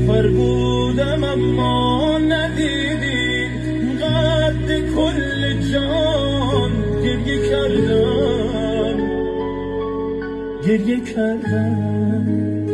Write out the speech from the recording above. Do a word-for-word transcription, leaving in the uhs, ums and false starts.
سفر بودم اما ندیدی قد کل جان گریه کردم گریه کردم